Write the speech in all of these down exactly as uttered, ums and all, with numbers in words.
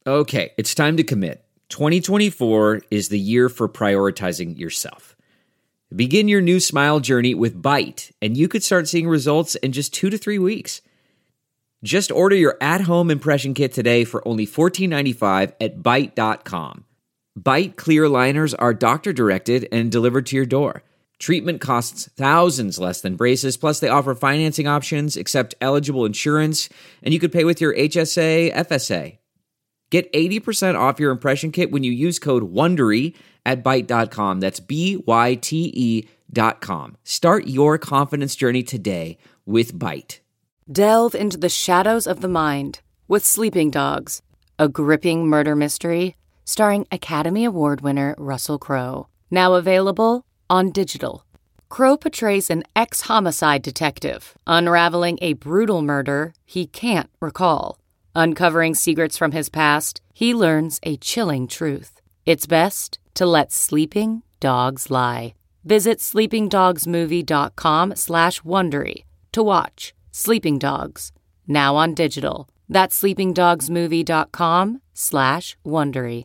Okay, it's time to commit. twenty twenty-four is the year for prioritizing yourself. Begin your new smile journey with Byte, and you could start seeing results in just two to three weeks. Just order your at-home impression kit today for only fourteen ninety-five at byte dot com. Byte clear aligners are doctor-directed and delivered to your door. Treatment costs thousands less than braces, plus they offer financing options, accept eligible insurance, and you could pay with your H S A, F S A. Get eighty percent off your impression kit when you use code WONDERY at byte dot com. That's B Y T E dot com. Start your confidence journey today with Byte. Delve into the shadows of the mind with Sleeping Dogs, a gripping murder mystery starring Academy Award winner Russell Crowe. Now available on digital. Crowe portrays an ex-homicide detective unraveling a brutal murder he can't recall. Uncovering secrets from his past, he learns a chilling truth. It's best to let sleeping dogs lie. Visit sleepingdogsmovie.com slash Wondery to watch Sleeping Dogs, now on digital. That's sleepingdogsmovie.com slash Wondery.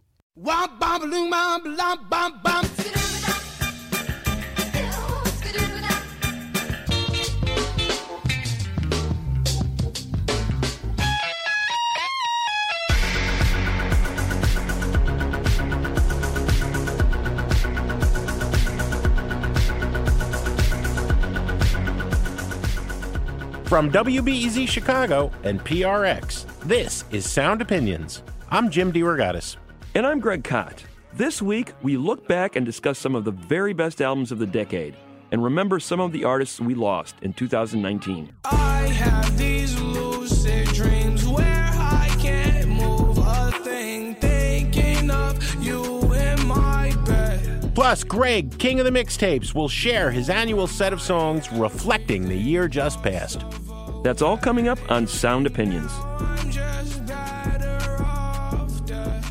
From W B E Z Chicago and P R X, this is Sound Opinions. I'm Jim DeRogatis. And I'm Greg Kot. This week, we look back and discuss some of the very best albums of the decade and remember some of the artists we lost in two thousand nineteen. I have these lucid dreams where I can't move a thing, thinking of you in my bed. Plus, Greg, king of the mixtapes, will share his annual set of songs reflecting the year just passed. That's all coming up on Sound Opinions. I'm just better off dead.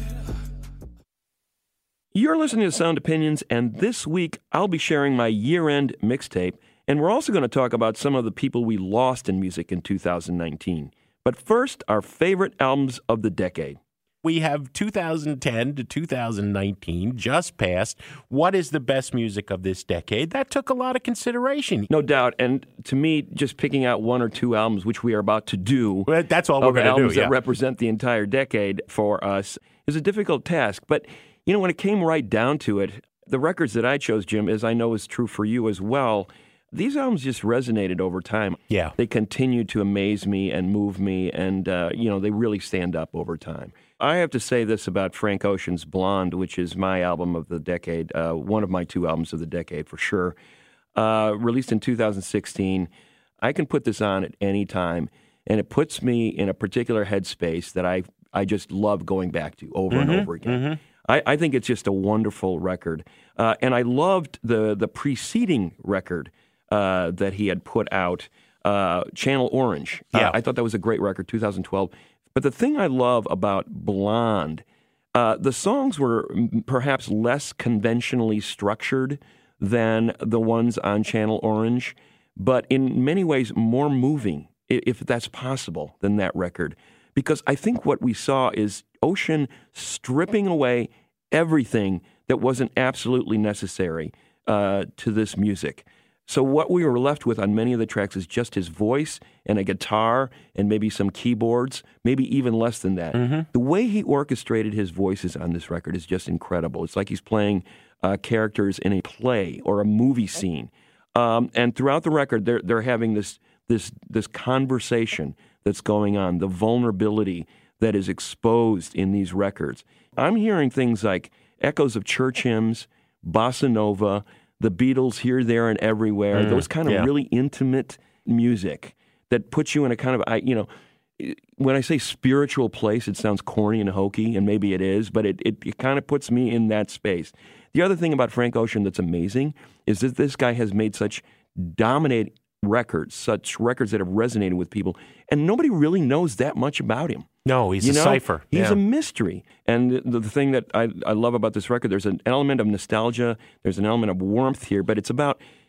You're listening to Sound Opinions, and this week I'll be sharing my year-end mixtape, and we're also going to talk about some of the people we lost in music in two thousand nineteen. But first, our favorite albums of the decade. We have two thousand ten to two thousand nineteen just passed. What is the best music of this decade? That took a lot of consideration. No doubt, and to me, just picking out one or two albums, which we are about to do, Well, that's all we're of going to albums do. Yeah. that represent the entire decade for us, is a difficult task. But, you know, when it came right down to it, the records that I chose, Jim, as I know is true for you as well, these albums just resonated over time. Yeah. They continue to amaze me and move me, and, uh, you know, they really stand up over time. I have to say this about Frank Ocean's Blonde, which is my album of the decade, uh, one of my two albums of the decade for sure. Uh, released in two thousand sixteen. I can put this on at any time, and it puts me in a particular headspace that I I just love going back to over Mm-hmm, and over again. mm-hmm. I, I think it's just a wonderful record. Uh, and I loved the, the preceding record uh, that he had put out, uh, Channel Orange. Yeah. Uh, I thought that was a great record, two thousand twelve. But the thing I love about Blonde, uh, the songs were m- perhaps less conventionally structured than the ones on Channel Orange, but in many ways more moving, i- if that's possible, than that record. Because I think what we saw is Ocean stripping away everything that wasn't absolutely necessary uh, to this music. So what we were left with on many of the tracks is just his voice and a guitar and maybe some keyboards, maybe even less than that. Mm-hmm. The way he orchestrated his voices on this record is just incredible. It's like he's playing uh, characters in a play or a movie scene. Um, and throughout the record, they're they're having this this this conversation that's going on, the vulnerability that is exposed in these records. I'm hearing things like echoes of church hymns, bossa nova, the Beatles here, there, and everywhere, Mm, those kind of yeah. really intimate music that puts you in a kind of, I you know, when I say spiritual place, it sounds corny and hokey, and maybe it is, but it, it, it kind of puts me in that space. The other thing about Frank Ocean that's amazing is that this guy has made such dominant records, such records that have resonated with people, and nobody really knows that much about him. No, he's You a know, cipher. He's Yeah. a mystery. And the, the thing that I, I love about this record, there's an element of nostalgia, there's an element of warmth here, but it's about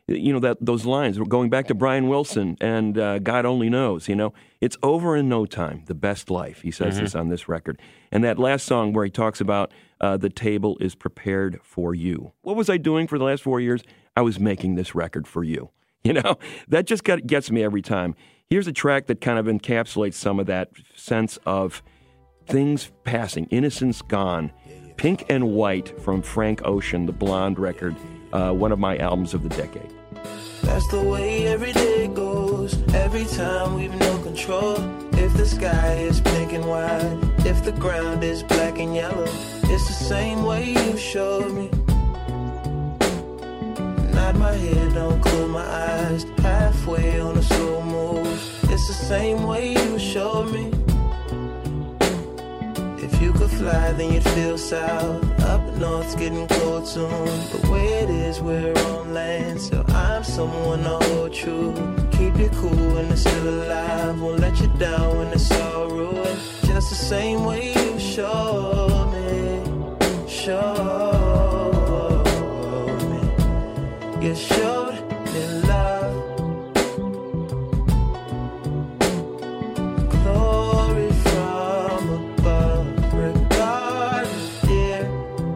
you know, that those lines, going back to Brian Wilson and uh, God Only Knows, you know, it's over in no time, the best life. He says mm-hmm. this on this record. And that last song where he talks about uh, the table is prepared for you. What was I doing for the last four years? I was making this record for you. You know, that just got, gets me every time. Here's a track that kind of encapsulates some of that sense of things passing, innocence gone. Pink and White from Frank Ocean, the Blonde record, uh, one of my albums of the decade. That's the way every day goes. Every time we've no control. If the sky is pink and white, if the ground is black and yellow, it's the same way you showed me. Nod my head, don't close my eyes. Halfway on a slow move. It's the same way you showed me. If you could fly, then you'd feel south. Up north's getting cold soon. The way it is, we're on land, so I'm someone to hold true. Keep you cool when it's still alive. Won't let you down when it's all ruined. Just the same way you showed me. Showed me. You showed me love. Glory from above. Regardless, dear.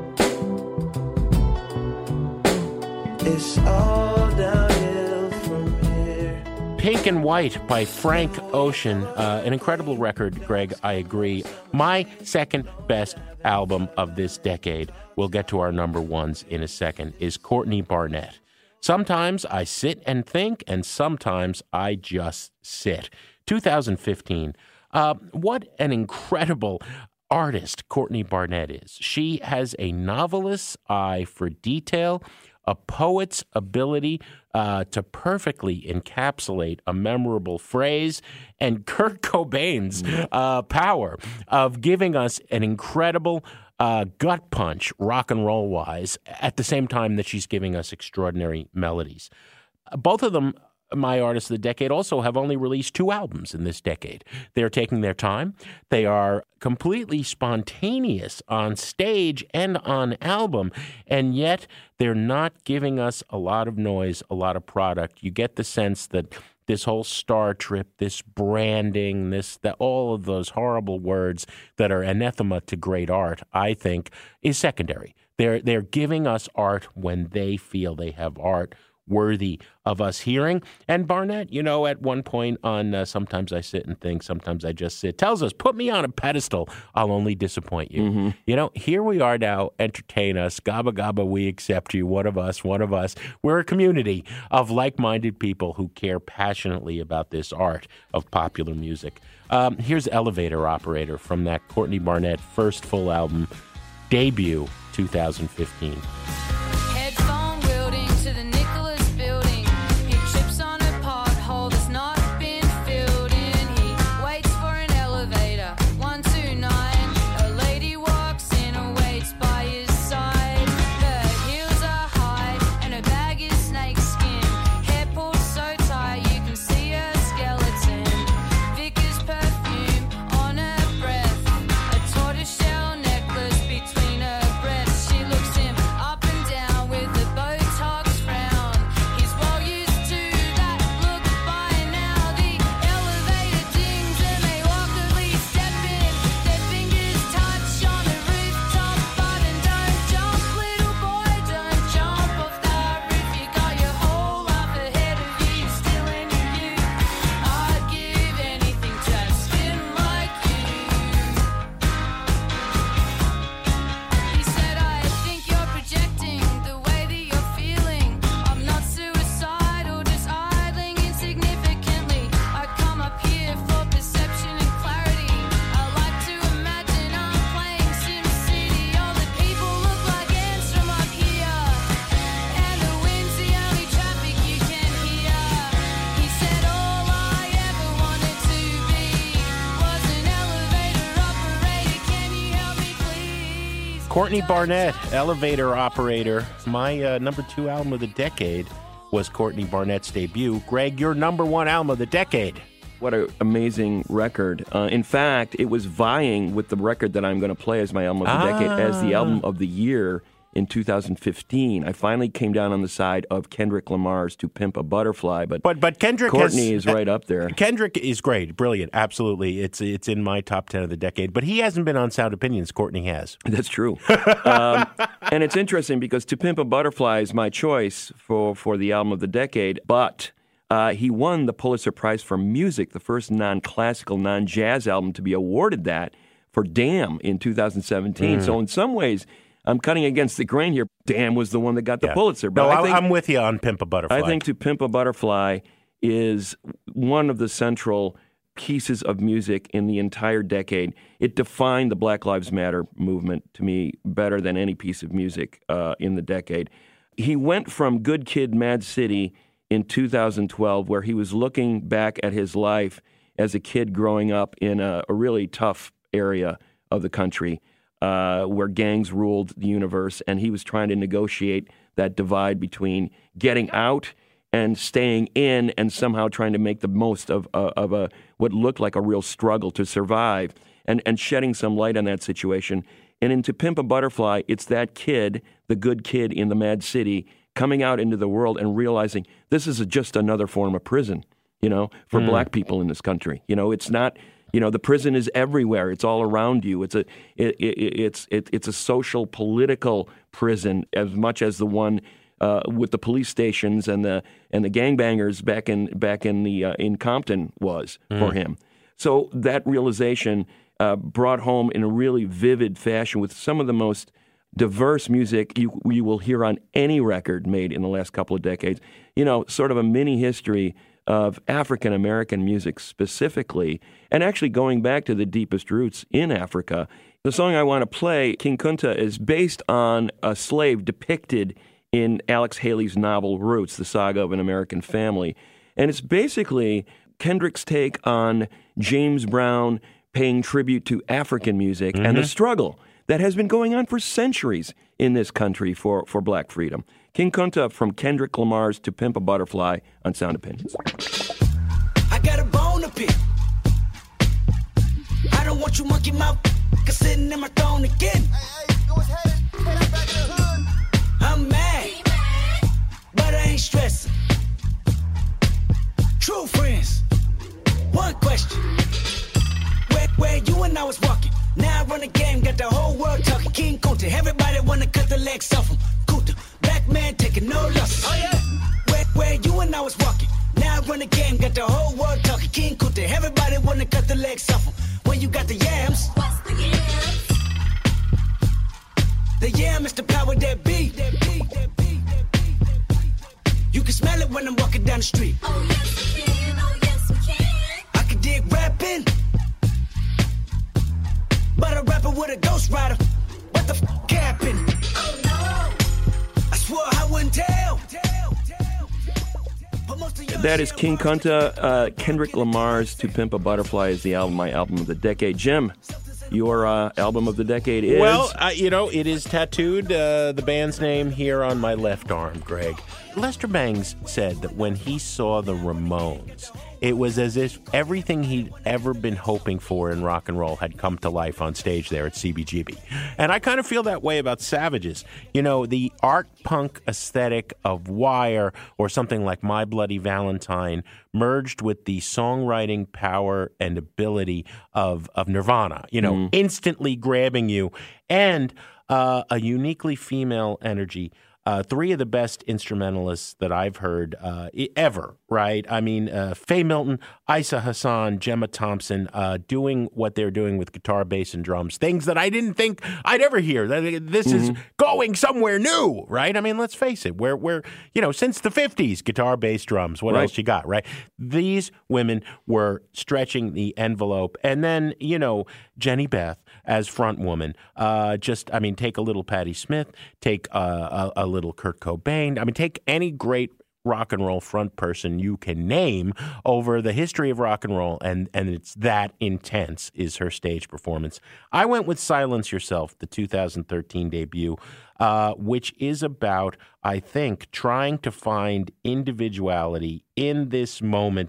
It's all downhill from here. Pink and White by Frank Ocean. Uh, an incredible record, Greg, I agree. My second best album of this decade, we'll get to our number ones in a second, is Courtney Barnett. Sometimes I sit and think, and sometimes I just sit. two thousand fifteen. Uh, what an incredible artist Courtney Barnett is. She has a novelist's eye for detail, a poet's ability uh, to perfectly encapsulate a memorable phrase, and Kurt Cobain's uh, power of giving us an incredible uh, gut punch, rock and roll wise, at the same time that she's giving us extraordinary melodies. Both of them, my artists of the decade, also have only released two albums in this decade. They're taking their time. They are completely spontaneous on stage and on album, and yet they're not giving us a lot of noise, a lot of product. You get the sense that this whole star trip, this branding, this that all of those horrible words that are anathema to great art, I think, is secondary. They're they're giving us art when they feel they have art worthy of us hearing. And Barnett, you know, at one point on uh, Sometimes I Sit and Think, Sometimes I Just Sit, tells us, put me on a pedestal, I'll only disappoint you. Mm-hmm. You know, here we are now, entertain us, gabba gabba, we accept you, one of us, one of us. We're a community of like-minded people who care passionately about this art of popular music. Um, here's Elevator Operator from that Courtney Barnett first full album, Debut, two thousand fifteen. Courtney Barnett, Elevator Operator. My uh, number two album of the decade was Courtney Barnett's debut. Greg, your number one album of the decade. What an amazing record. Uh, in fact, it was vying with the record that I'm going to play as my album of the ah. decade as the album of the year in two thousand fifteen. I finally came down on the side of Kendrick Lamar's To Pimp a Butterfly, but but, but Kendrick Courtney has, is right up there. Kendrick is great, brilliant, absolutely. It's it's in my top ten of the decade, but he hasn't been on Sound Opinions. Courtney has. That's true. um, and it's interesting because To Pimp a Butterfly is my choice for, for the album of the decade, but uh, he won the Pulitzer Prize for Music, the first non-classical, non-jazz album to be awarded that, for Damn in two thousand seventeen. Mm. So in some ways, I'm cutting against the grain here. Damn was the one that got the yeah. Pulitzer. But no, I think, I'm with you on Pimp a Butterfly. I think To Pimp a Butterfly is one of the central pieces of music in the entire decade. It defined the Black Lives Matter movement to me better than any piece of music uh, in the decade. He went from Good Kid, Mad City in two thousand twelve, where he was looking back at his life as a kid growing up in a, a really tough area of the country uh, where gangs ruled the universe, and he was trying to negotiate that divide between getting out and staying in and somehow trying to make the most of, uh, of a what looked like a real struggle to survive and, and shedding some light on that situation. And in To Pimp a Butterfly, it's that kid, the good kid in the Mad City, coming out into the world and realizing this is a, just another form of prison, you know, for mm. black people in this country. You know, it's not... You know, the prison is everywhere. It's all around you. It's a it, it, it's it, it's a social, political prison as much as the one uh, with the police stations and the and the gangbangers back in back in the uh, in Compton was mm. for him. So that realization uh, brought home in a really vivid fashion with some of the most diverse music you you will hear on any record made in the last couple of decades. You know, sort of a mini history of African-American music specifically, and actually going back to the deepest roots in Africa. The song I want to play, King Kunta, is based on a slave depicted in Alex Haley's novel Roots, the Saga of an American Family. And it's basically Kendrick's take on James Brown paying tribute to African music mm-hmm. and the struggle that has been going on for centuries in this country for, for black freedom. King Kunta from Kendrick Lamar's To Pimp a Butterfly on Sound Opinions. I got a bone to pick. I don't want you monkey mouth sitting in my throne again. Hey, hey, go ahead. Head back to the hood. I'm mad, but I ain't stressing. True friends. One question. Where, where you and I was walking. Now I run the game, got the whole world talking. King Kunta, everybody wanna cut the legs off him. Kunta, black man taking no losses. Oh yeah. Where, where you and I was walking. Now I run the game, got the whole world talking. King Kunta, everybody wanna cut the legs off him. When you got the yams. What's the yams? The yam is the power that be. That be, that be, that be, that be. You can smell it when I'm walking down the street. Oh yes we can, oh yes we can. I can dig rapping. But a rapper with a ghost rider. What the f*** happened? Oh no. I swore I wouldn't tell. That is King Kunta. Uh, Kendrick Lamar's To Pimp a Butterfly is the album, my album of the decade. Jim, your uh, album of the decade is? Well, uh, you know, it is tattooed, uh, the band's name here on my left arm, Greg. Lester Bangs said that when he saw the Ramones, it was as if everything he'd ever been hoping for in rock and roll had come to life on stage there at C B G B. And I kind of feel that way about Savages. You know, the art punk aesthetic of Wire or something like My Bloody Valentine merged with the songwriting power and ability of, of Nirvana, you know, mm. instantly grabbing you, and uh, a uniquely female energy. Uh, three of the best instrumentalists that I've heard uh, ever, right? I mean, uh, Faye Milton, Isa Hassan, Gemma Thompson, uh, doing what they're doing with guitar, bass, and drums, things that I didn't think I'd ever hear. This mm-hmm. is going somewhere new, right? I mean, let's face it. We're, we're you know, since the fifties, guitar, bass, drums, what right. else you got, right? These women were stretching the envelope. And then, you know, Jenny Beth as front woman, uh, just, I mean, take a little Patti Smith, take uh, a, a little Kurt Cobain. I mean, take any great rock and roll front person you can name over the history of rock and roll, and, and it's that intense is her stage performance. I went with Silence Yourself, the two thousand thirteen debut, uh, which is about, I think, trying to find individuality in this moment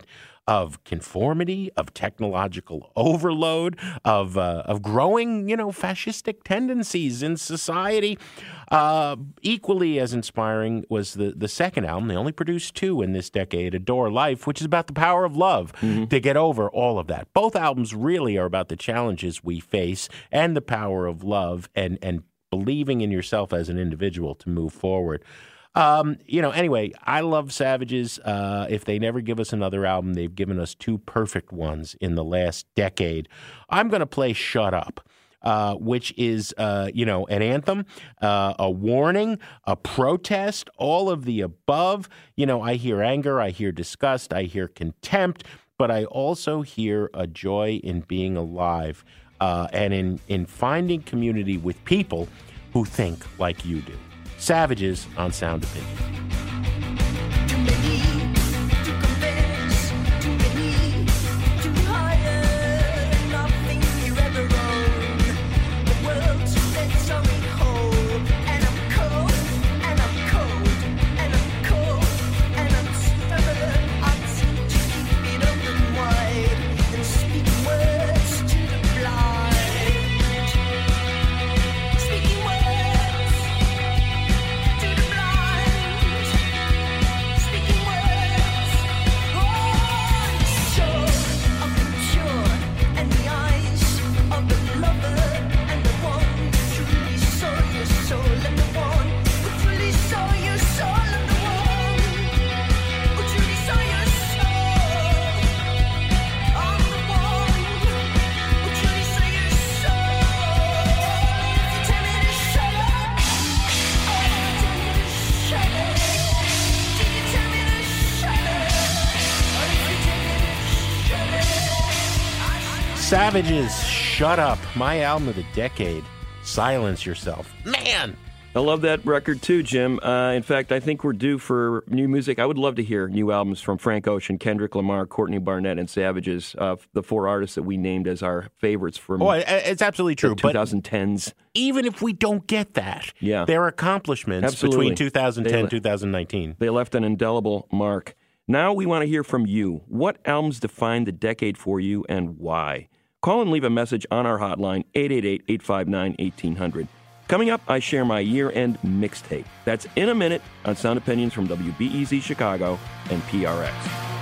of conformity, of technological overload, of uh, of growing, you know, fascistic tendencies in society. Uh, equally as inspiring was the, the second album. They only produced two in this decade, Adore Life, which is about the power of love mm-hmm. to get over all of that. Both albums really are about the challenges we face and the power of love and, and believing in yourself as an individual to move forward. Um, you know, anyway, I love Savages. Uh, if they never give us another album, they've given us two perfect ones in the last decade. I'm going to play Shut Up. Uh, which is, uh, you know, an anthem, uh, a warning, a protest, all of the above. You know, I hear anger, I hear disgust, I hear contempt, but I also hear a joy in being alive uh, and in, in finding community with people who think like you do. Savages on Sound Opinion. Savages, Shut Up, my album of the decade. Silence Yourself. Man! I love that record too, Jim. Uh, in fact, I think we're due for new music. I would love to hear new albums from Frank Ocean, Kendrick Lamar, Courtney Barnett, and Savages, uh, the four artists that we named as our favorites from oh, it's absolutely true. the twenty tens. But even if we don't get that, yeah. their accomplishments Absolutely. between two thousand ten and they, two thousand nineteen. They left an indelible mark. Now we want to hear from you. What albums defined the decade for you and why? Call and leave a message on our hotline, eight eight eight, eight five nine, one eight hundred. Coming up, I share my year-end mixtape. That's in a minute on Sound Opinions from W B E Z Chicago and P R X.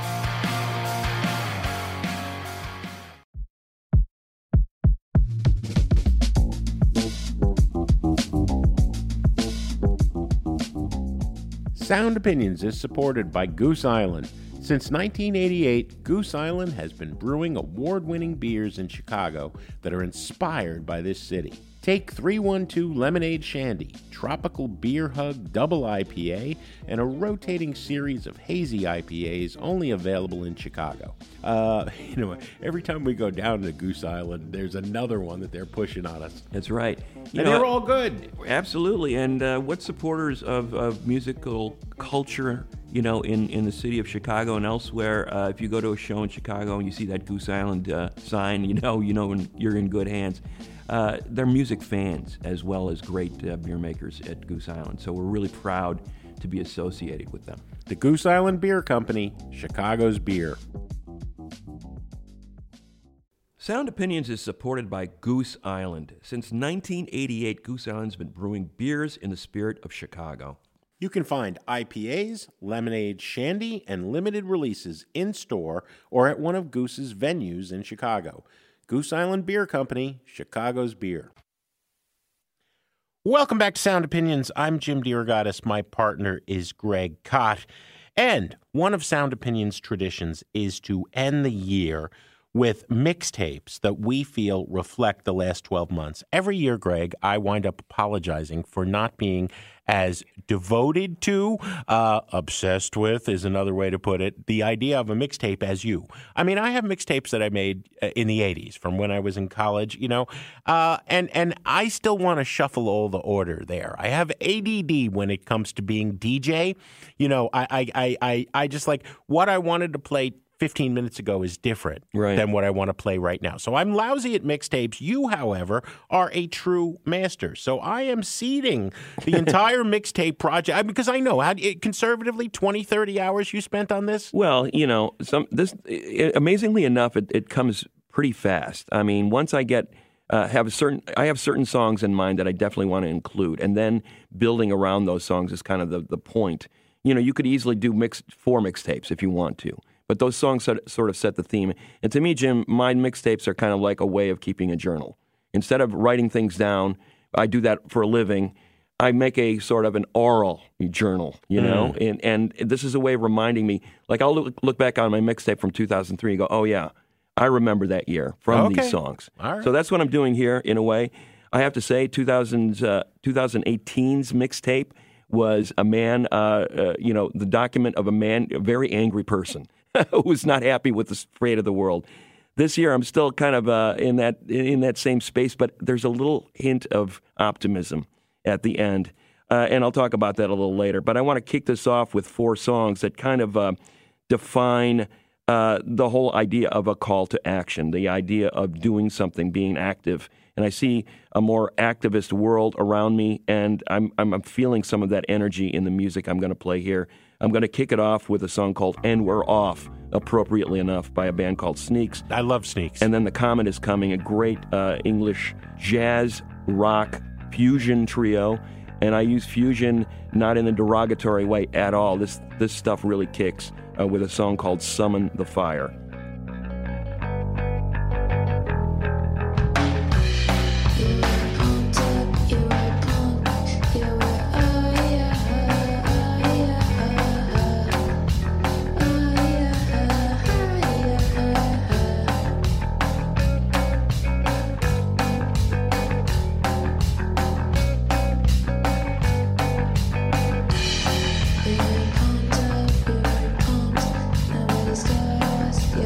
Sound Opinions is supported by Goose Island. Since nineteen eighty-eight, Goose Island has been brewing award-winning beers in Chicago that are inspired by this city. Take three one two Lemonade Shandy, Tropical Beer Hug Double I P A, and a rotating series of hazy I P As only available in Chicago. Uh, you know, every time we go down to Goose Island, there's another one that they're pushing on us. That's right. You and know, they're all good. Absolutely. And uh, what supporters of, of musical culture, you know, in, in the city of Chicago and elsewhere, uh, if you go to a show in Chicago and you see that Goose Island uh, sign, you know, you know you're in good hands. Uh, they're music fans as well as great uh, beer makers at Goose Island. So we're really proud to be associated with them. The Goose Island Beer Company, Chicago's beer. Sound Opinions is supported by Goose Island. Since nineteen eighty-eight, Goose Island's been brewing beers in the spirit of Chicago. You can find I P As, lemonade, shandy, and limited releases in-store or at one of Goose's venues in Chicago. Goose Island Beer Company, Chicago's beer. Welcome back to Sound Opinions. I'm Jim DeRogatis. My partner is Greg Kot. And one of Sound Opinions' traditions is to end the year with mixtapes that we feel reflect the last twelve months. Every year, Greg, I wind up apologizing for not being as devoted to, uh, obsessed with is another way to put it, the idea of a mixtape as you. I mean, I have mixtapes that I made in the eighties from when I was in college, you know, uh, and, and I still want to shuffle all the order there. I have A D D when it comes to being D J. You know, I, I, I, I, I just like what I wanted to play fifteen minutes ago is different Right. than what I want to play right now. So I'm lousy at mixtapes. You, however, are a true master. So I am seeding the entire mixtape project I- because I know, how, it, conservatively, twenty, thirty hours you spent on this? Well, you know, some this i amazingly enough, it, it comes pretty fast. I mean, once I get uh, have a certain, I have certain songs in mind that I definitely want to include, and then building around those songs is kind of the the point. You know, you could easily do mix four mixtapes if you want to, but those songs sort sort of set the theme. And to me, Jim, my mixtapes are kind of like a way of keeping a journal. Instead of writing things down, I do that for a living. I make a sort of an oral journal, you know, mm. and and this is a way of reminding me. Like I'll look, look back on my mixtape from two thousand three and go, oh yeah, I remember that year from okay. these songs. All right. So that's what I'm doing here in a way. I have to say, two thousands, uh, twenty eighteen's mixtape was a man, uh, uh, you know, the document of a man, a very angry person who was not happy with the fate of the world. This year, I'm still kind of uh, in that in that same space, but there's a little hint of optimism at the end, uh, and I'll talk about that a little later. But I want to kick this off with four songs that kind of uh, define uh, the whole idea of a call to action, the idea of doing something, being active. And I see a more activist world around me, and I'm, I'm, I'm feeling some of that energy in the music I'm going to play here. I'm going to kick it off with a song called And We're Off, appropriately enough, by a band called Sneaks. I love Sneaks. And then The Comet is Coming, a great uh, English jazz, rock, fusion trio. And I use fusion not in a derogatory way at all. This, this stuff really kicks uh, with a song called Summon the Fire. Yeah.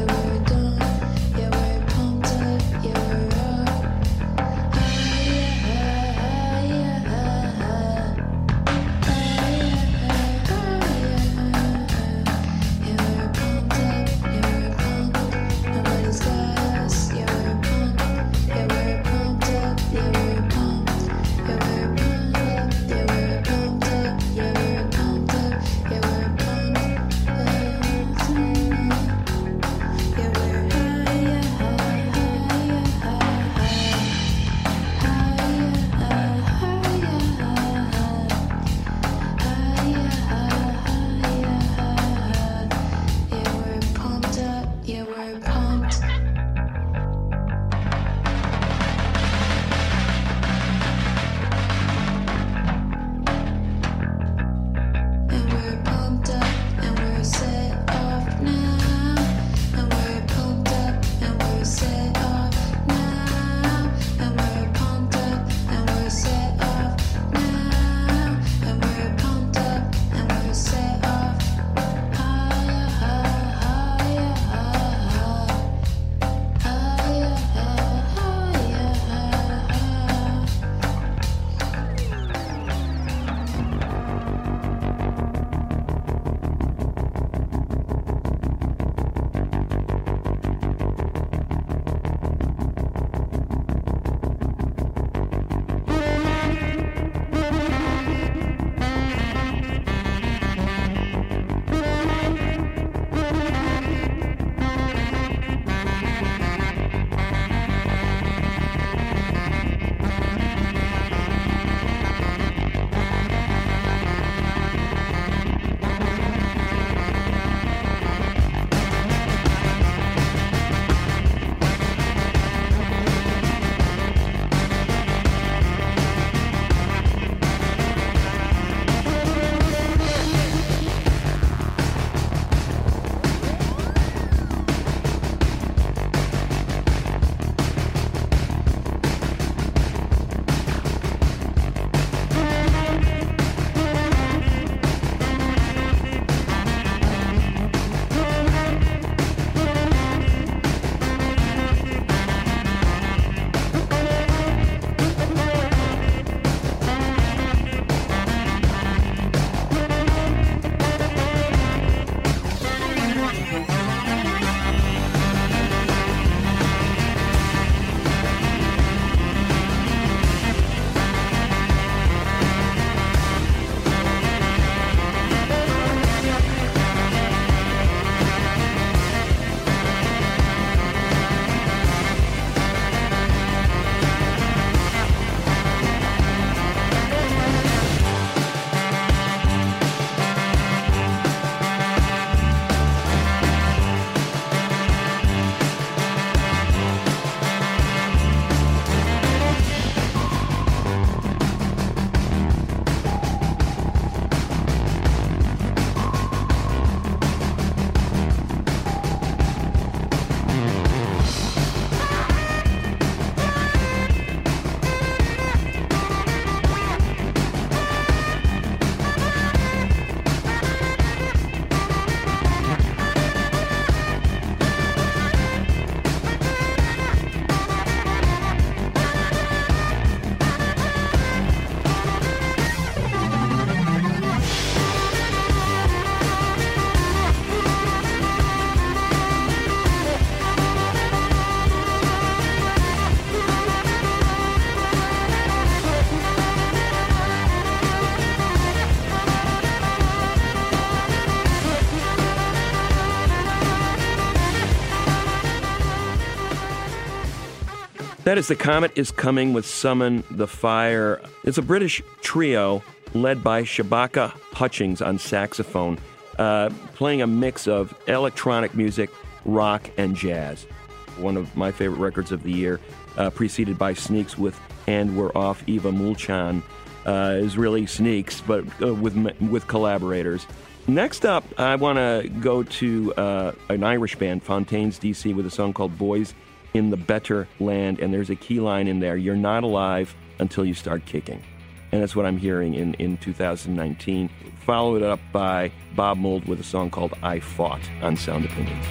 That is The Comet is Coming with Summon the Fire. It's a British trio led by Shabaka Hutchings on saxophone, uh, playing a mix of electronic music, rock, and jazz. One of my favorite records of the year, uh, preceded by Sneaks with And We're Off. Eva Mulchan uh, is really Sneaks, but uh, with with collaborators. Next up, I want to go to uh, an Irish band, Fontaines D C, with a song called Boys in the Better Land, and there's a key line in there: you're not alive until you start kicking. And that's what I'm hearing in, in two thousand nineteen. Follow it up by Bob Mould with a song called I Fought on Sound Opinions.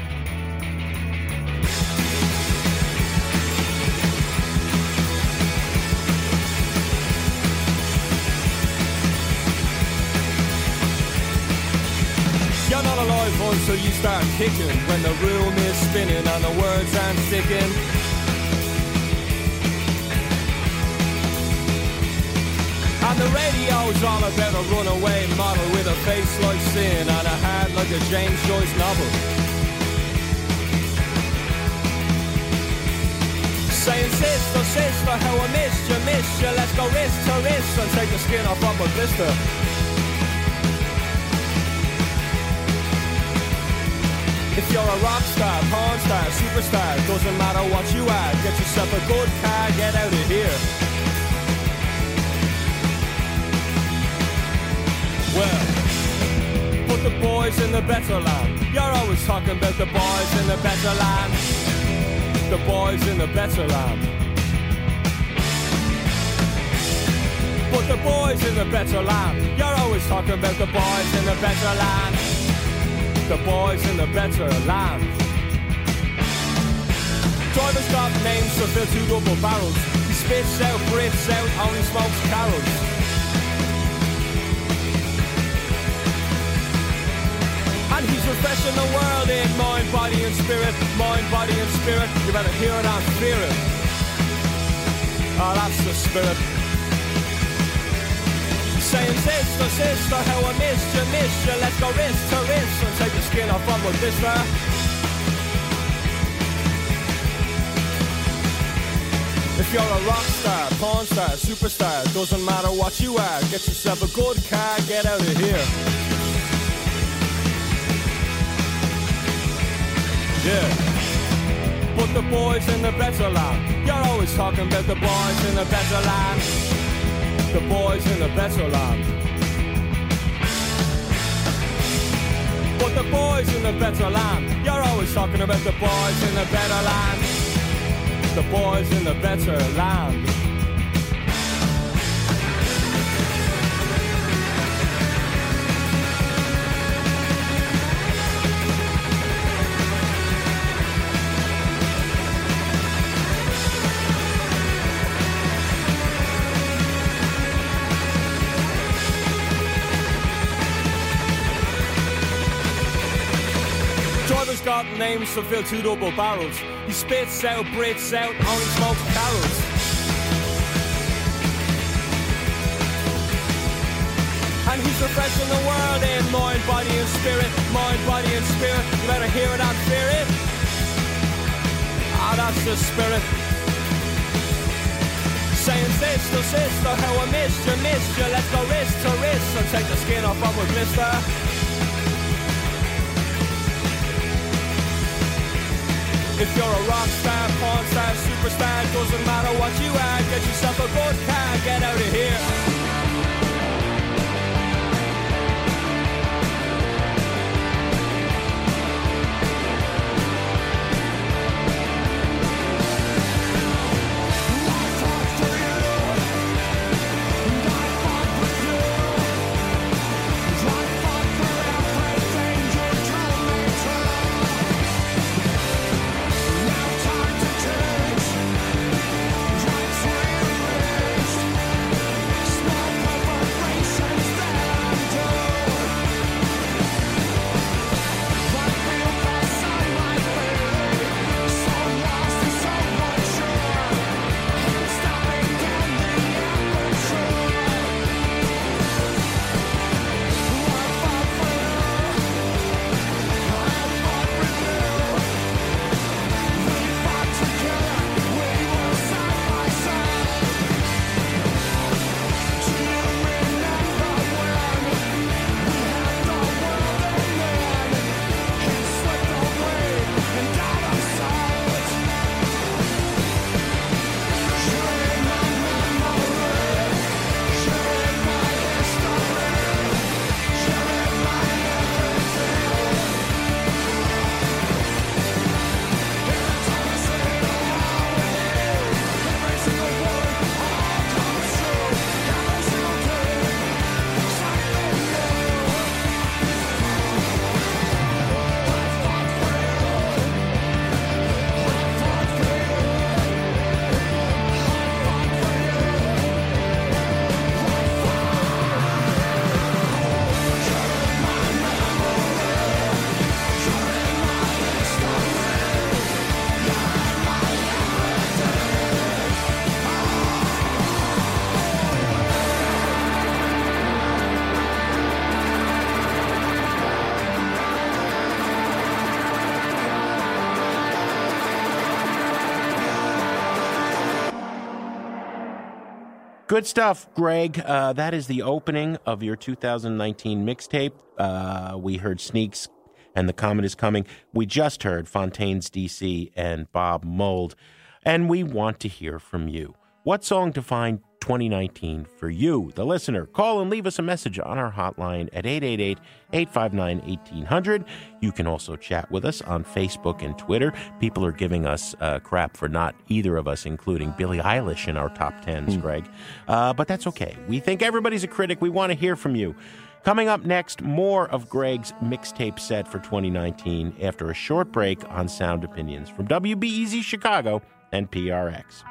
You're not alive until you start kicking, when the room is spinning and the words aren't sticking. And the radio's all about a runaway model with a face like sin and a heart like a James Joyce novel. Saying, sister, sister, how I missed you, missed you. Let's go wrist to wrist and take the skin off of a blister. If you're a rock star, porn star, superstar, doesn't matter what you are, get yourself a good car, get out of here. Well, put the boys in the better land. You're always talking about the boys in the better land. The boys in the better land. Put the boys in the better land. You're always talking about the boys in the better land. The boys in the better land. Driver's got names to fill two double barrels. He spits out, breathes out, only smokes carols. And he's refreshing the world in mind, body and spirit. Mind, body and spirit. You better hear it and fear it. Oh, that's the spirit. Saying, sister, sister, how I missed you, missed you. Let's go wrist to wrist and take the skin off of my blister. If you're a rock star, porn star, superstar, doesn't matter what you are, get yourself a good car, get out of here. Yeah. Put the boys in the better land. You're always talking about the boys in the better land. The boys in the better land. But the boys in the better land. You're always talking about the boys in the better land. The boys in the better land. Driver's got names to fill two double barrels. He spits out, breathes out, only smokes carols. And he's refreshing the world in mind, body and spirit. Mind, body and spirit. You better hear it and fear it. Ah, that's the spirit. Saying, sister, sister, how I missed you, missed you. Let's go wrist to wrist and take the skin off of a blister. If you're a rock star, porn star, superstar, doesn't matter what you are, get yourself a good car, get out of here. Good stuff, Greg. Uh, that is the opening of your two thousand nineteen mixtape. Uh, we heard Sneaks and The Comet Is Coming. We just heard Fontaines D C and Bob Mould. And we want to hear from you. What song defined twenty nineteen for you, the listener? Call and leave us a message on our hotline at eight eight eight, eight five nine, one eight hundred. You can also chat with us on Facebook and Twitter. People are giving us uh, crap for not either of us including Billie Eilish in our top tens, mm. Greg. Uh, but that's okay. We think everybody's a critic. We want to hear from you. Coming up next, more of Greg's mixtape set for twenty nineteen after a short break on Sound Opinions from W B E Z Chicago and P R X.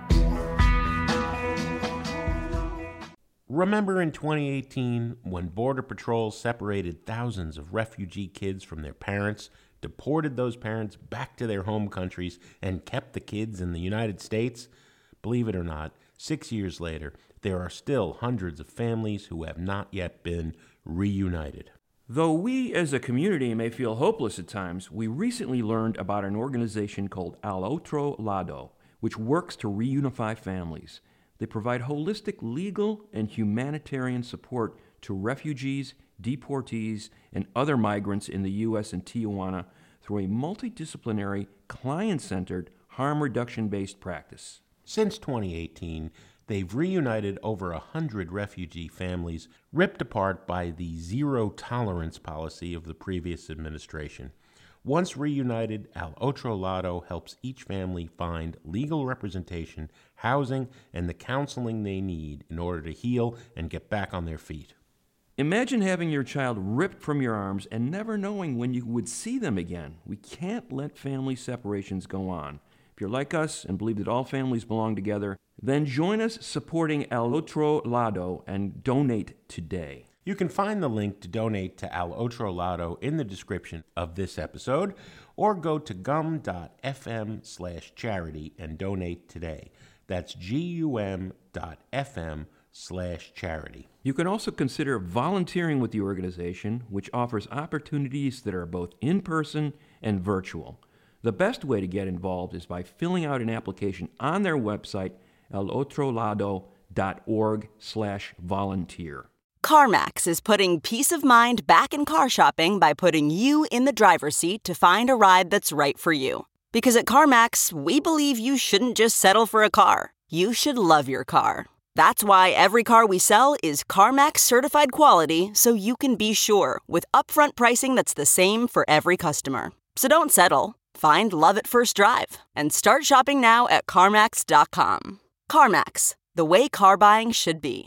Remember in twenty eighteen when Border Patrol separated thousands of refugee kids from their parents, deported those parents back to their home countries, and kept the kids in the United States? Believe it or not, six years later, there are still hundreds of families who have not yet been reunited. Though we as a community may feel hopeless at times, we recently learned about an organization called Al Otro Lado, which works to reunify families. They provide holistic legal and humanitarian support to refugees, deportees, and other migrants in the U S and Tijuana through a multidisciplinary, client-centered, harm reduction-based practice. Since twenty eighteen, they've reunited over a hundred refugee families ripped apart by the zero-tolerance policy of the previous administration. Once reunited, Al Otro Lado helps each family find legal representation, housing, and the counseling they need in order to heal and get back on their feet. Imagine having your child ripped from your arms and never knowing when you would see them again. We can't let family separations go on. If you're like us and believe that all families belong together, then join us supporting Al Otro Lado and donate today. You can find the link to donate to Al Otro Lado in the description of this episode, or go to gum.fm slash charity and donate today. That's G-U-M dot F-M slash charity. You can also consider volunteering with the organization, which offers opportunities that are both in-person and virtual. The best way to get involved is by filling out an application on their website, alotrolado.org slash volunteer. CarMax is putting peace of mind back in car shopping by putting you in the driver's seat to find a ride that's right for you. Because at CarMax, we believe you shouldn't just settle for a car. You should love your car. That's why every car we sell is CarMax certified quality, so you can be sure with upfront pricing that's the same for every customer. So don't settle. Find love at first drive and start shopping now at CarMax dot com. CarMax, the way car buying should be.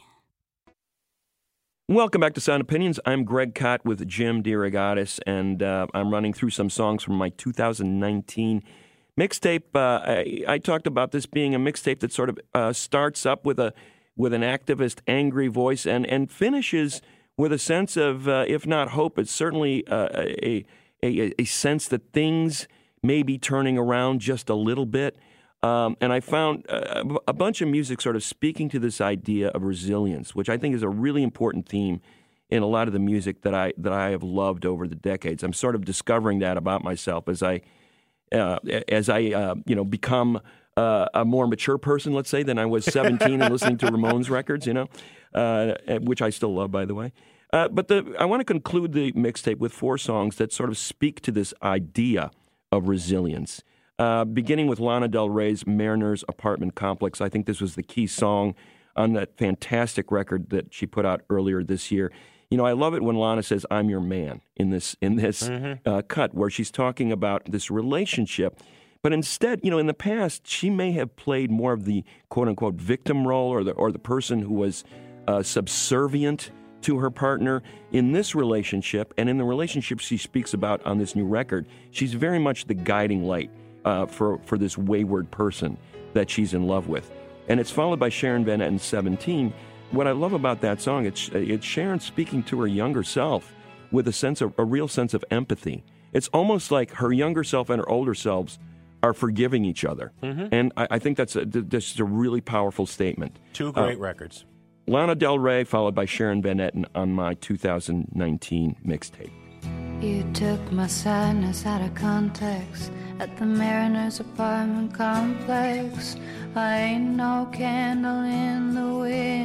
Welcome back to Sound Opinions. I'm Greg Kot with Jim DeRogatis, and uh, I'm running through some songs from my two thousand nineteen mixtape. Uh, I, I talked about this being a mixtape that sort of uh, starts up with a with an activist, angry voice, and and finishes with a sense of, uh, if not hope, it's certainly uh, a, a a sense that things may be turning around just a little bit. Um, and I found a, a bunch of music sort of speaking to this idea of resilience, which I think is a really important theme in a lot of the music that I that I have loved over the decades. I'm sort of discovering that about myself as I uh, as I uh, you know become uh, a more mature person, let's say, than I was seventeen and listening to Ramones records, you know, uh, which I still love, by the way. Uh, but the, I want to conclude the mixtape with four songs that sort of speak to this idea of resilience. Uh, beginning with Lana Del Rey's Mariner's Apartment Complex. I think this was the key song on that fantastic record that she put out earlier this year. You know, I love it when Lana says, "I'm your man" in this in this mm-hmm. uh, cut, where she's talking about this relationship. But instead, you know, in the past, she may have played more of the quote-unquote victim role, or the or the person who was uh, subservient to her partner. In this relationship, and in the relationship she speaks about on this new record, she's very much the guiding light Uh, for, for this wayward person that she's in love with. And it's followed by Sharon Van Etten, seventeen. What I love about that song, it's, it's Sharon speaking to her younger self with a sense of, a real sense of empathy. It's almost like her younger self and her older selves are forgiving each other. Mm-hmm. And I, I think that's a, that's a really powerful statement. Two great uh, records. Lana Del Rey, followed by Sharon Van Etten on my two thousand nineteen mixtape. You took my sadness out of context at the Mariner's Apartment Complex. I ain't no candle in the wind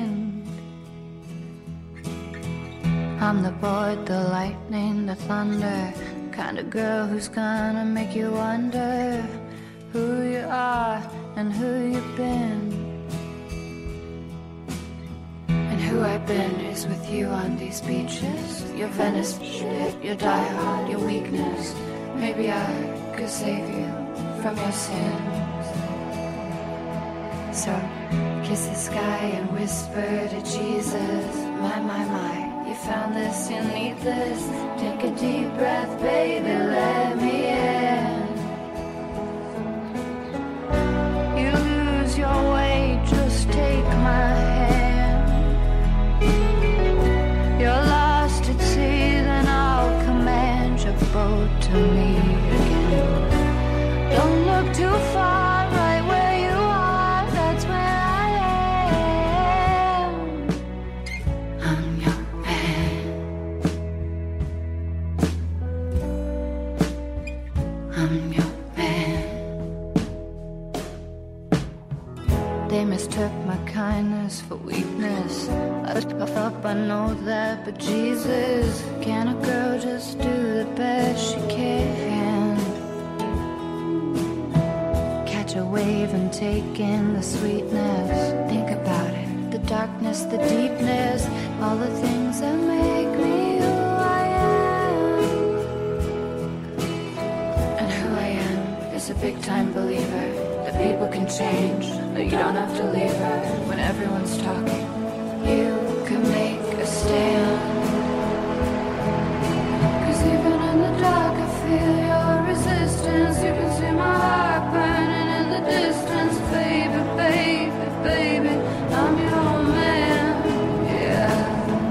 I'm the boy, the lightning, the thunder, kind of girl who's gonna make you wonder who you are and who you've been. And who I've been is with you on these beaches. Your Venice, your diehard, your weakness. Maybe I could save you from your sins. So kiss the sky and whisper to Jesus, my, my, my. You found this, you need this. Take a deep breath, baby, let me in. You lose your way, just take my hand. You're lost at sea, then I'll command your boat to me again. Don't look too far, right where you are, that's where I am. I'm your I'm your man. They mistook my kindness for weakness. I was puffed up, I know that, but Jesus, can a girl just do the best she can? Catch a wave and take in the sweetness. Think about it, the darkness, the deepness, all the things that make me who I am. And who I am is a big-time believer that people can change, that you don't have to leave her when everyone's talking. You can make a stand. 'Cause even in the dark I feel your resistance. You can see my heart burning in the distance. Baby, baby, baby, I'm your man, yeah.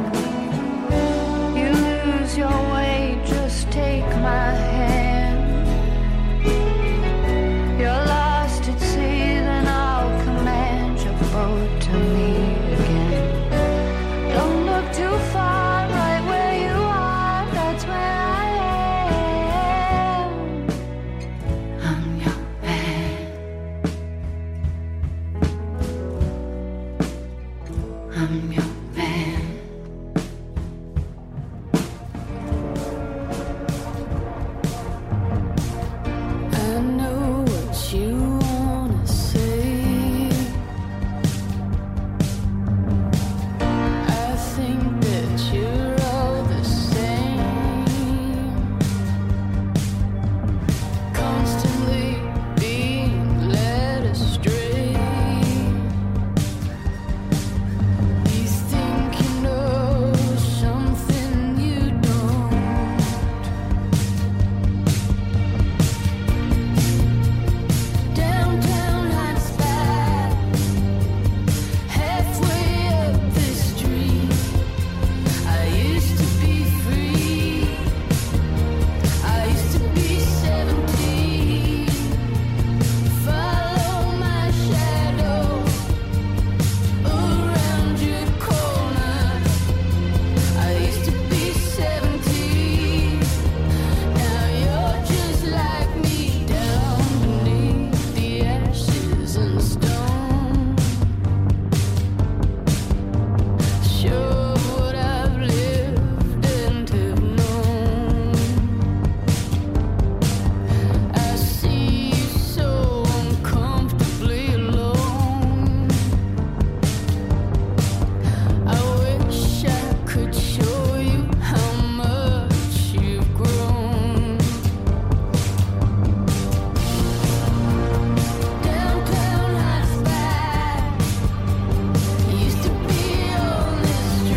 You lose your way, just take my hand. You're lost at sea, then I'll command your boat to me again. Don't look too far, right where you are, that's where I am. I'm your man. I'm your man. I know what you wanna say. I think that you're all the same. Constantly being led astray. You think you know something you don't. Downtown high spot, halfway up the street. I used to be free. I used to be seventeen. Follow my shadow around your corner. I used to be seventeen. Now you're just like me, down beneath the ashes and stone. Sure what I've lived and have known. I see you so uncomfortably alone. I wish I could show you how much you've grown. Downtown high spot used to be on this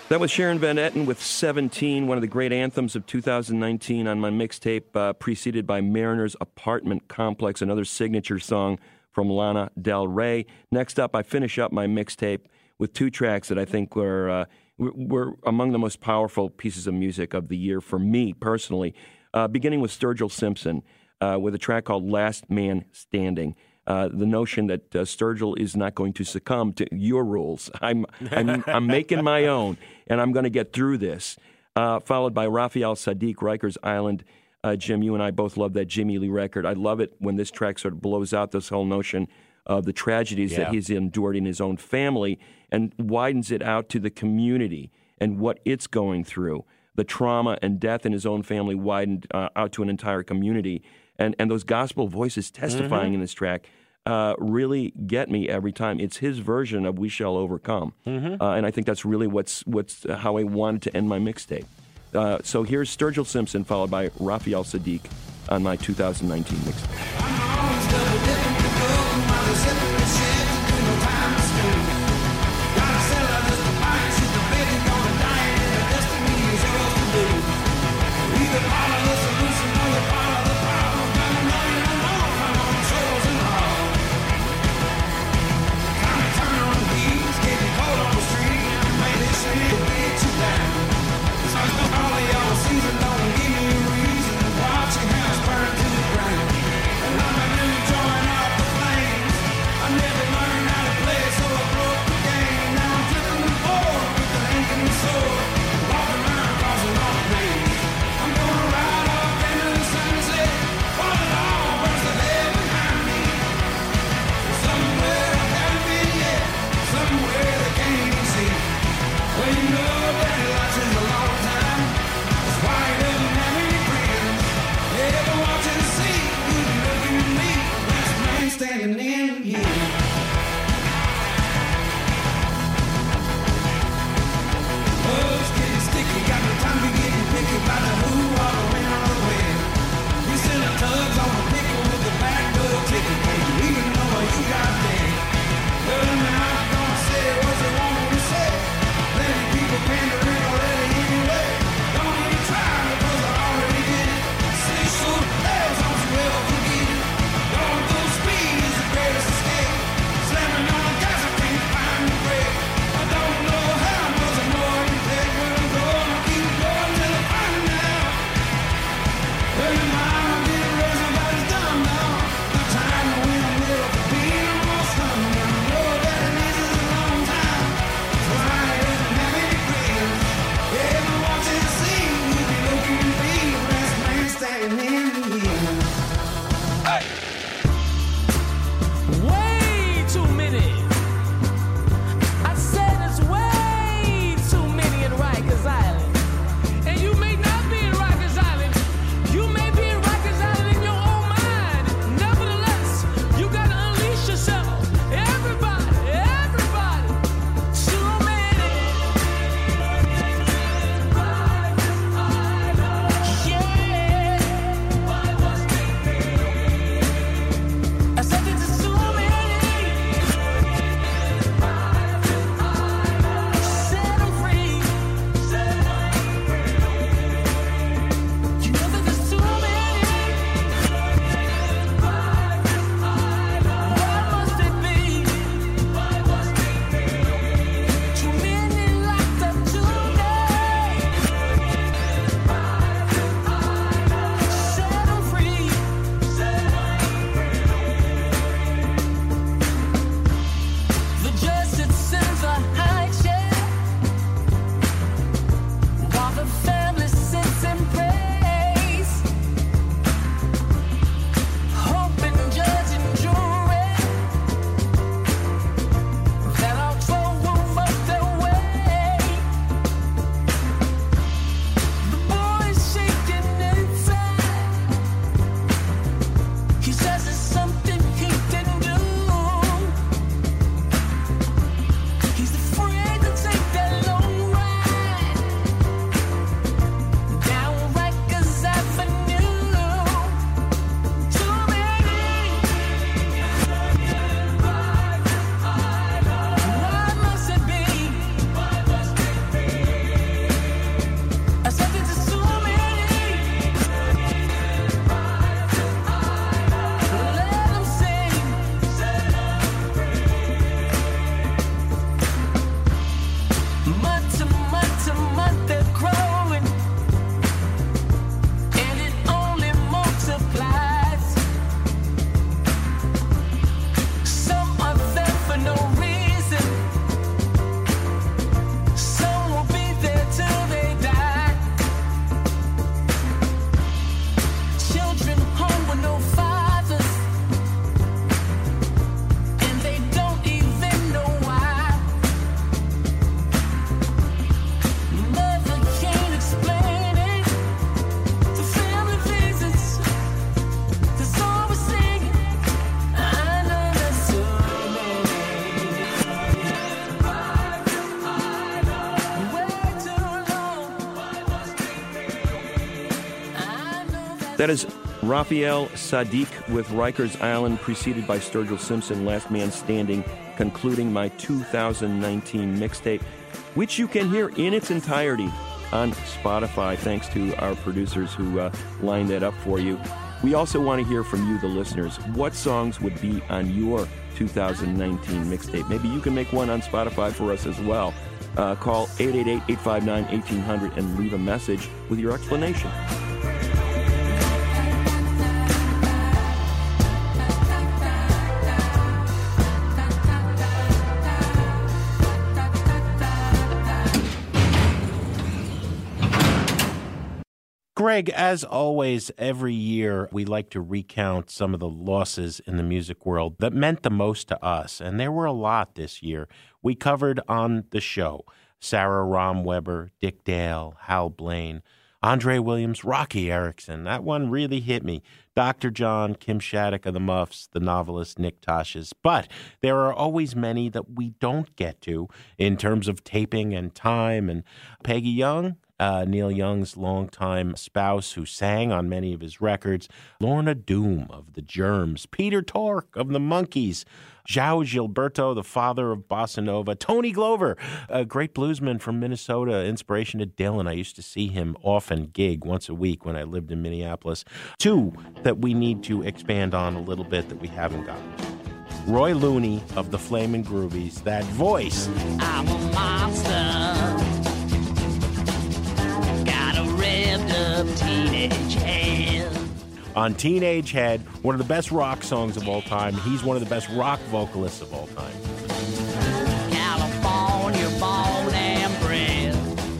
That was Sharon Van Etten with seventeen, one of the great anthems of two thousand nineteen on my mixtape, uh, preceded by Mariner's Apartment Complex, another signature song from Lana Del Rey. Next up, I finish up my mixtape with two tracks that I think were, uh, were among the most powerful pieces of music of the year for me personally, uh, beginning with Sturgill Simpson uh, with a track called Last Man Standing. Uh, the notion that uh, Sturgill is not going to succumb to your rules. I'm I'm, I'm making my own, and I'm going to get through this. Uh, followed by Raphael Saadiq, Rikers Island. Uh, Jim, you and I both love that Jimmy Lee record. I love it when this track sort of blows out this whole notion of the tragedies Yeah. that he's endured in his own family and widens it out to the community and what it's going through. The trauma and death in his own family widened uh, out to an entire community. And and those gospel voices testifying Mm-hmm. in this track uh, really get me every time. It's his version of "We Shall Overcome," Mm-hmm. uh, and I think that's really what's what's uh, how I wanted to end my mixtape. Uh, so here's Sturgill Simpson, followed by Raphael Saadiq on my two thousand nineteen mixtape. People can That is Raphael Saadiq with Rikers Island, preceded by Sturgill Simpson, Last Man Standing, concluding my two thousand nineteen mixtape, which you can hear in its entirety on Spotify, thanks to our producers who uh, lined that up for you. We also want to hear from you, the listeners. What songs would be on your two thousand nineteen mixtape? Maybe you can make one on Spotify for us as well. Uh, call eight eight eight, eight five nine, one eight hundred and leave a message with your explanation. Greg, as always, every year we like to recount some of the losses in the music world that meant the most to us, and there were a lot this year. We covered on the show Sarah Romweber, Dick Dale, Hal Blaine, Andre Williams, Rocky Erickson. That one really hit me. Doctor John, Kim Shattuck of the Muffs, the novelist Nick Tosches. But there are always many that we don't get to in terms of taping and time. And Peggy Young, Uh, Neil Young's longtime spouse who sang on many of his records, Lorna Doom of the Germs, Peter Tork of the Monkees, João Gilberto, the father of bossa nova, Tony Glover, a great bluesman from Minnesota, inspiration to Dylan. I used to see him often gig once a week when I lived in Minneapolis. Two that we need to expand on a little bit that we haven't gotten. Roy Looney of the Flamin' Groovies, that voice. I'm a monster. Up Teenage Head. On Teenage Head, one of the best rock songs of all time. He's one of the best rock vocalists of all time. California born and bred.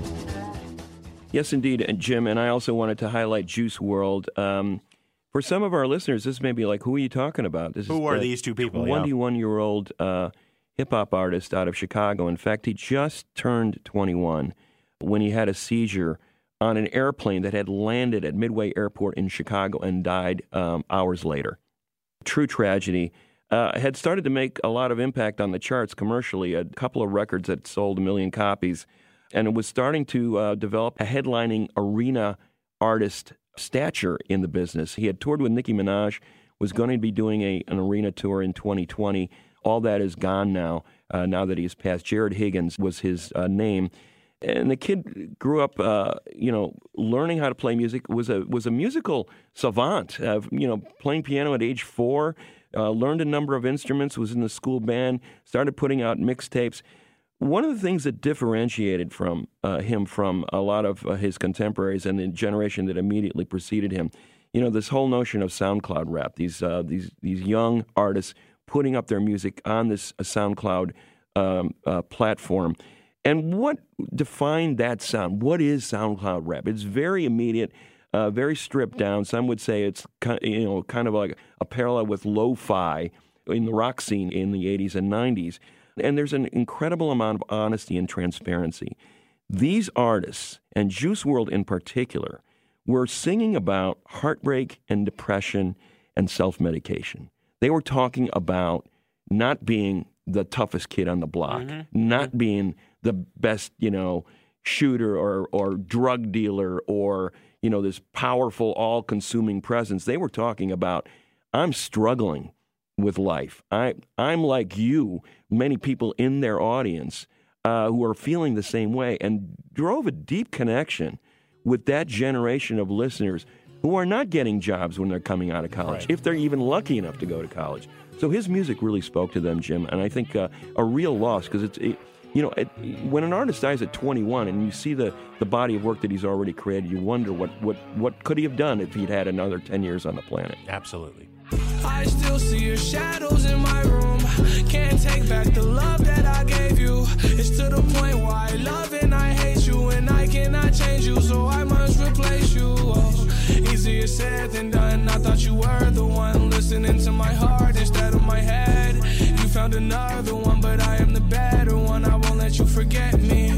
Yes, indeed, and Jim. And I also wanted to highlight Juice world. Um, for some of our listeners, this may be like, who are you talking about? This who is are these two people? twenty-one-year-old uh, hip-hop artist out of Chicago. In fact, he just turned twenty-one when he had a seizure on an airplane that had landed at Midway Airport in Chicago and died um, hours later. True tragedy. Uh, had started to make a lot of impact on the charts commercially, a couple of records that sold a million copies, and it was starting to uh, develop a headlining arena artist stature in the business. He had toured with Nicki Minaj, was going to be doing a, an arena tour in twenty twenty. All that is gone now, uh, now that he's passed. Jared Higgins was his uh, name. And the kid grew up, uh, you know, learning how to play music. was a was a musical savant. Uh, you know, playing piano at age four, uh, learned a number of instruments. Was in the school band. Started putting out mixtapes. One of the things that differentiated from uh, him from a lot of uh, his contemporaries and the generation that immediately preceded him, you know, this whole notion of SoundCloud rap. These uh, these these young artists putting up their music on this uh, SoundCloud um, uh, platform. And what defined that sound? What is SoundCloud rap? It's very immediate, uh, very stripped down. Some would say it's you know kind of like a parallel with lo-fi in the rock scene in the eighties and nineties. And there's an incredible amount of honesty and transparency. These artists, and Juice world in particular, were singing about heartbreak and depression and self-medication. They were talking about not being the toughest kid on the block, mm-hmm. not mm-hmm. being the best, you know, shooter or or drug dealer or, you know, this powerful, all-consuming presence. They were talking about, I'm struggling with life. I, I'm like you, many people in their audience uh, who are feeling the same way, and drove a deep connection with that generation of listeners who are not getting jobs when they're coming out of college, right. if they're even lucky enough to go to college. So his music really spoke to them, Jim, and I think uh, a real loss, because it's, it, you know, it, when an artist dies at twenty-one and you see the, the body of work that he's already created, you wonder what, what, what could he have done if he'd had another ten years on the planet. Absolutely. I still see your shadows in my room. Can't take back the love that I gave you. It's to the point where I love and I hate you, and I cannot change you, so I must replace you. Oh, easier said than done. I thought you were the one listening to my heart instead of my head. You found another one, but I am the better one. I won't let you forget me.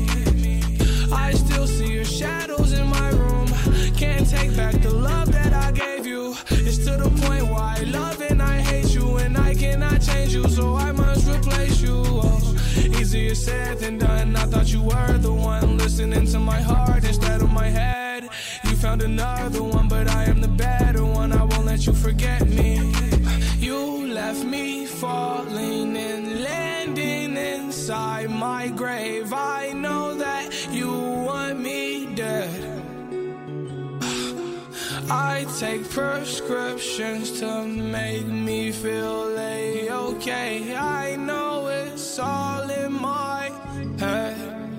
I still see your shadows in my room. Can't take back the love that I gave you. It's to the point where I love and I hate you, and I cannot change you, so I must replace you. Oh, easier said than done. I thought you were the one listening to my heart instead of my head. You found another one, but I am the better forget me. You left me falling and landing inside my grave. I know that you want me dead. I take prescriptions to make me feel A-okay. I know it's all in my head.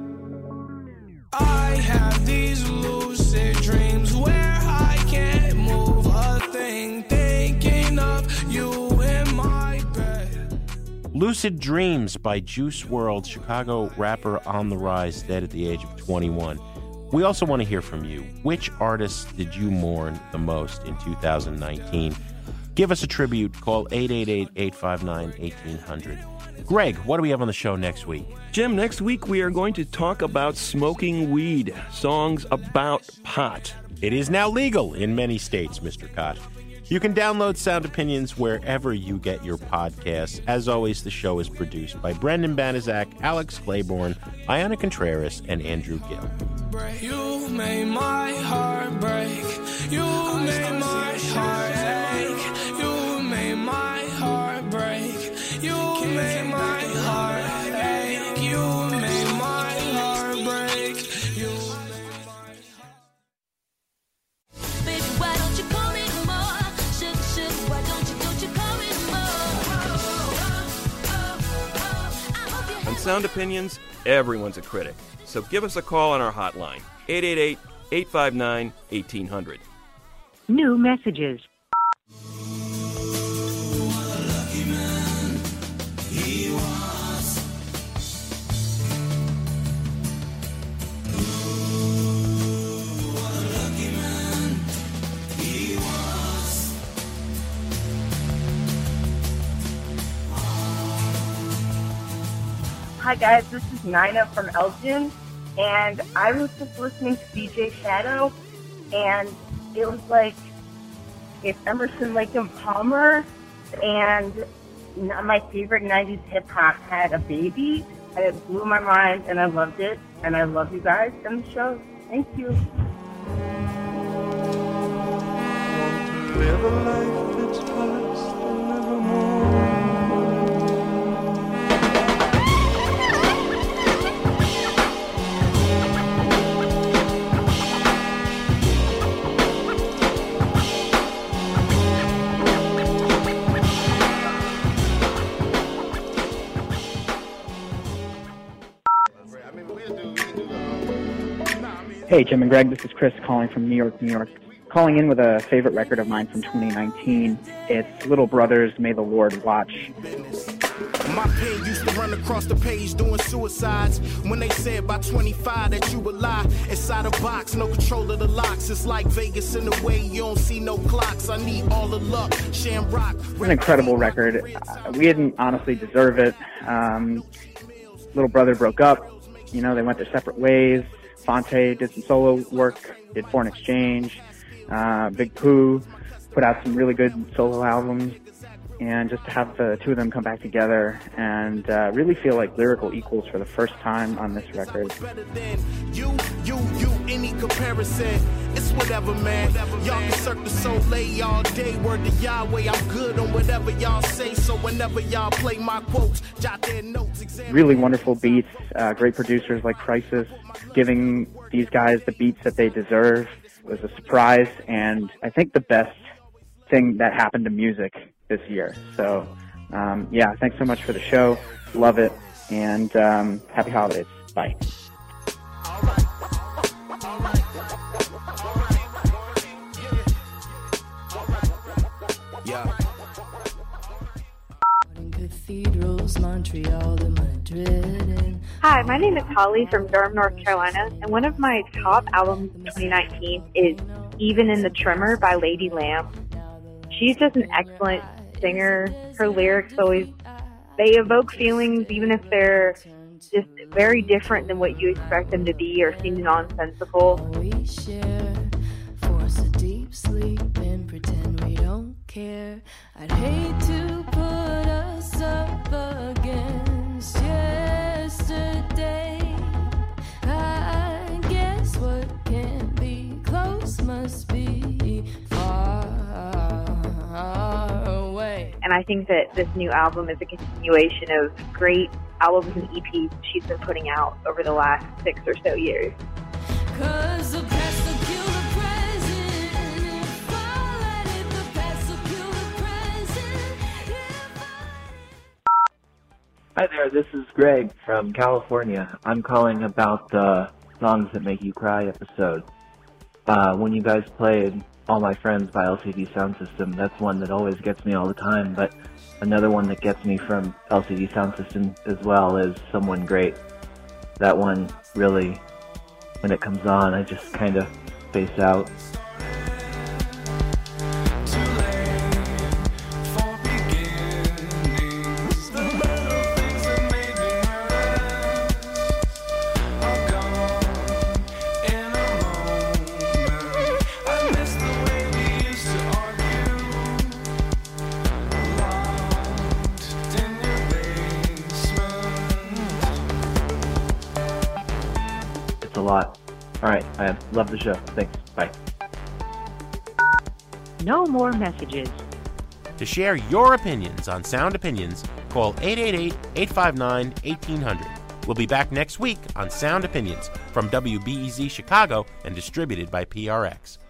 I have these lucid dreams where I can't move a thing, thinking of you in my bed. Lucid Dreams by Juice world, Chicago rapper on the rise, dead at the age of twenty-one. We also want to hear from you. Which artists did you mourn the most in two thousand nineteen? Give us a tribute. Call eight eight eight, eight five nine, one eight hundred. Greg, what do we have on the show next week? Jim, next week we are going to talk about smoking weed, songs about pot. It is now legal in many states, Mister Cott. You can download Sound Opinions wherever you get your podcasts. As always, the show is produced by Brendan Banaszak, Alex Claiborne, Ayanna Contreras, and Andrew Gill. You made my heart break. You made my heart ache. You made my heart break. You made my heart ache. You made my heart break. You made my Baby, why don't you call me more? Sugar, sugar, why don't you, don't you call me more? On Sound Opinions, everyone's a critic. So give us a call on our hotline, eight eight eight, eight five nine, one eight hundred. New messages. Hi guys, this is Nina from Elgin, and I was just listening to D J Shadow, and it was like if Emerson, Lake and Palmer and my favorite nineties hip hop had a baby, and it blew my mind, and I loved it, and I love you guys and the show. Thank you. Live a life that's past and nevermore. Hey, Jim and Greg, this is Chris calling from New York, New York. Calling in with a favorite record of mine from twenty nineteen. It's Little Brothers, May the Lord Watch. My pen used to run across the page doing suicides. When they said by twenty-five that you would lie inside a box, no control of the locks. It's like Vegas in the way you don't see no clocks. I need all the luck. Shamrock. It's an incredible record. Uh, we didn't honestly deserve it. Um, Little Brother broke up. You know, they went their separate ways. Fonte did some solo work, did Foreign Exchange. Uh, Big Pooh put out some really good solo albums. And just to have the two of them come back together and uh, really feel like lyrical equals for the first time on this record. You, you, you, any comparison, it's whatever, man. Y'all can Cirque du Soleil all day, word to Yahweh. I'm good on whatever y'all say, so whenever y'all play my quotes, jot their notes. Really wonderful beats, uh, great producers like Crisis, giving these guys the beats that they deserve was a surprise, and I think the best thing that happened to music this year. So, um, yeah, thanks so much for the show. Love it. And um, happy holidays. Bye. Yeah. Cathedrals, Montreal and Madrid. Hi, my name is Holly from Durham, North Carolina, and one of my top albums of twenty nineteen is Even in the Tremor by Lady Lamb. She's just an excellent singer. Her lyrics always, they evoke feelings even if they're just very different than what you expect them to be or seem nonsensical. We share, force a deep sleep and pretend we don't care. I'd hate to put us up against yesterday. I guess what can't be close must be far. I think that this new album is a continuation of great albums and E Ps she's been putting out over the last six or so years. Cause the past will kill the present. If I let it, the past will kill the present. Hi there, this is Greg from California. I'm calling about the Songs That Make You Cry episode. Uh, when you guys played All My Friends by L C D Sound System, that's one that always gets me all the time, but another one that gets me from L C D Sound System as well is Someone Great. That one really, when it comes on, I just kind of face out. A lot. All right, I love the show. Thanks. Bye. No more messages. To share your opinions on Sound Opinions, call eight eight eight, eight five nine, one eight zero zero. We'll be back next week on Sound Opinions from W B E Z Chicago and distributed by P R X.